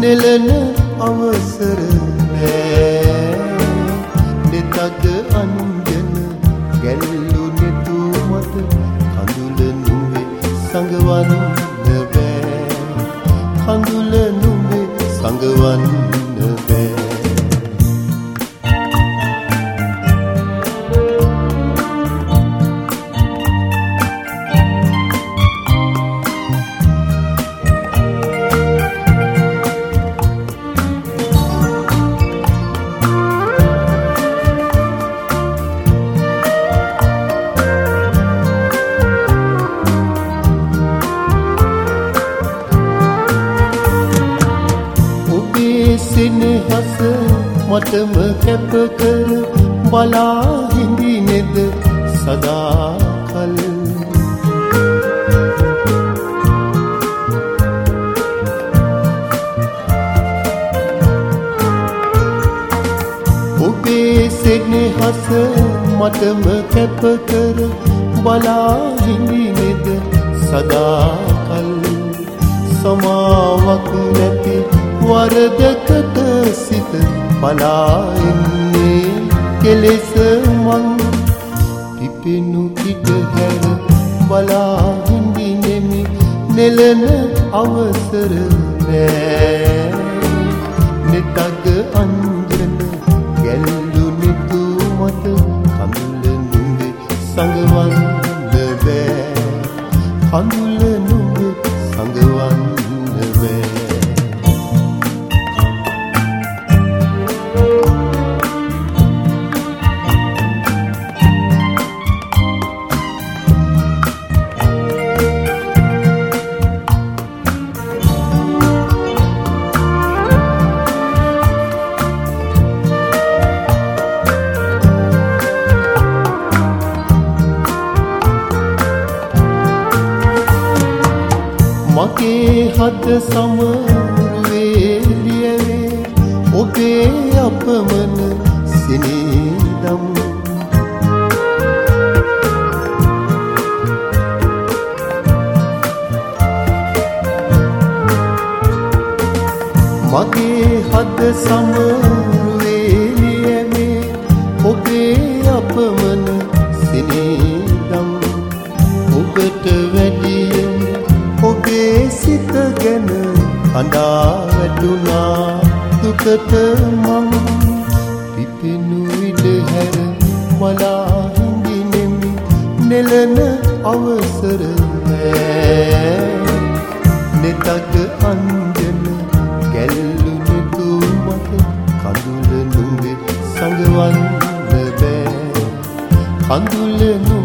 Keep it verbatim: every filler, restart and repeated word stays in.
නෙලන අවසර නෑ නෙතග අන්ජන ගැල්ලු නෙතු මත කඳුල නුඹේ සංගවන්න බෑ කඳුල නුඹේ සංගවන්න බෑ සෙනෙහස මටම කැප කර බලා හිඳිනේද සදාකල් ඔබේ සෙනෙහස මටම කැප කර බලා හිඳිනේද සදාකල් සමාවක් නැති වරදකට සිත බලා ඉන්නේ කෙලෙස මං පිපෙනු ඉඩ හැර බලා හිඳිනෙමි නෙලන අවසර නෑ නෙතග අන්ජන ගැල්ලු නිතු මත කඳුල නුඹේ සංගවන්න බෑ කඳුල නුඹේ සංගවන්න බෑ මගේ හද සමරුවේ ලියවේ ඔබේ අපමණ සිනීදම් මගේ හද සමරුවේ ලියවේ ඔබේ අපමණ සිනීදම් ඔබට වැඩිය ඔබේ සිත ගැන අඬා වැටුණා දුකට මං පිපෙනු ඉඩ හැර බලා හිඳිනෙමි නෙලන අවසර නෑ නෙතග අන්ජන ගැල්ලු නිතු මත කඳුල නුඹේ සංගවන්න බෑ කඳුල